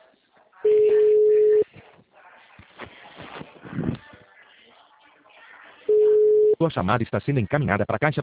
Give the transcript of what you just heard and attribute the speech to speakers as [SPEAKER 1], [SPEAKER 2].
[SPEAKER 1] Sua chamada está sendo encaminhada para a caixa